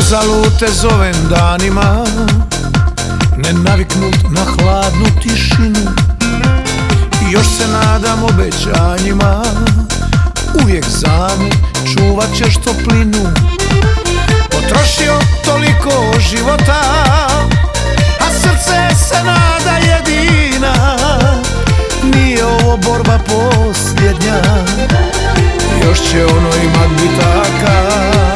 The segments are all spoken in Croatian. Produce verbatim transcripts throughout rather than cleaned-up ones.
Uzalud te zovem danima, ne naviknut na hladnu tišinu. Još se nadam obećanjima, uvijek za me čuvat ćeš toplinu. Potrošio toliko života, a srce se nada jedina. Nije ovo borba posljednja, još će ono imat bitaka.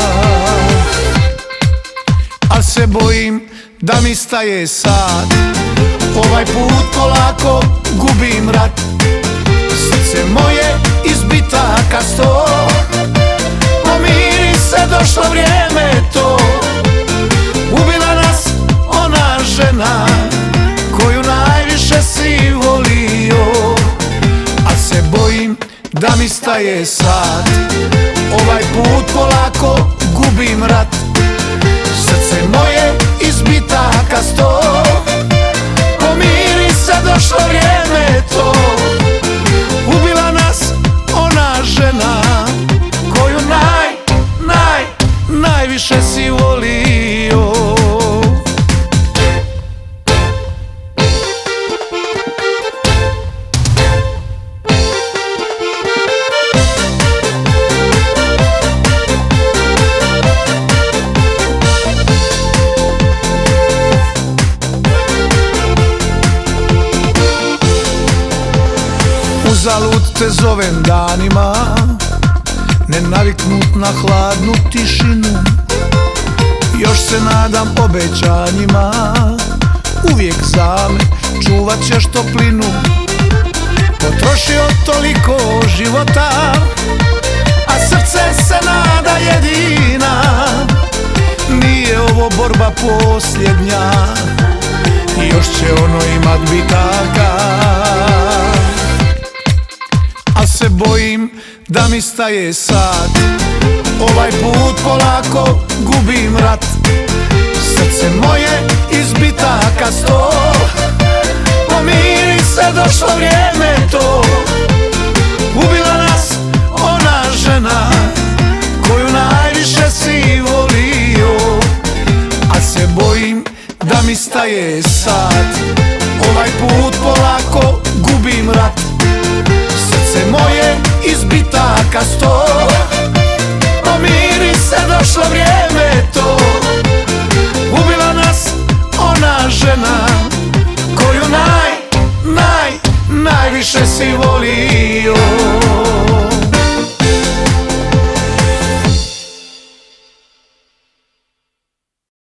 Al se bojim da mi staje sad, ovaj put polako gubim rat. Srce moje iz bitaka sto, pomiri se, došlo vrijeme to. Ubila nas ona žena koju najviše si volio. Al se bojim da mi staje sad, ovaj put polako gubim rat. Srce moje iz bitaka sto, pomiri se, došlo vrijeme to. Ubila nas ona žena koju naj, naj, najviše si volio. Uzalud te zovem danima, ne naviknut na hladnu tišinu. Još se nadam obećanjima, uvijek za me čuvat ćeš toplinu. Potrošio toliko života, a srce se nada jedina. Nije ovo borba posljednja, još će ono imat bitaka. Al se bojim da mi staje sad, ovaj put polako gubim rat. Srce moje iz bitaka sto, pomiri se, došlo vrijeme to. Ubila nas ona žena koju najviše si volio. Al se bojim da mi staje sad, ovaj put polako gubim rat. Srce moje iz bitaka sto, pomiri se, došlo vrijeme to. Ubila nas ona žena koju naj, naj, najviše si volio.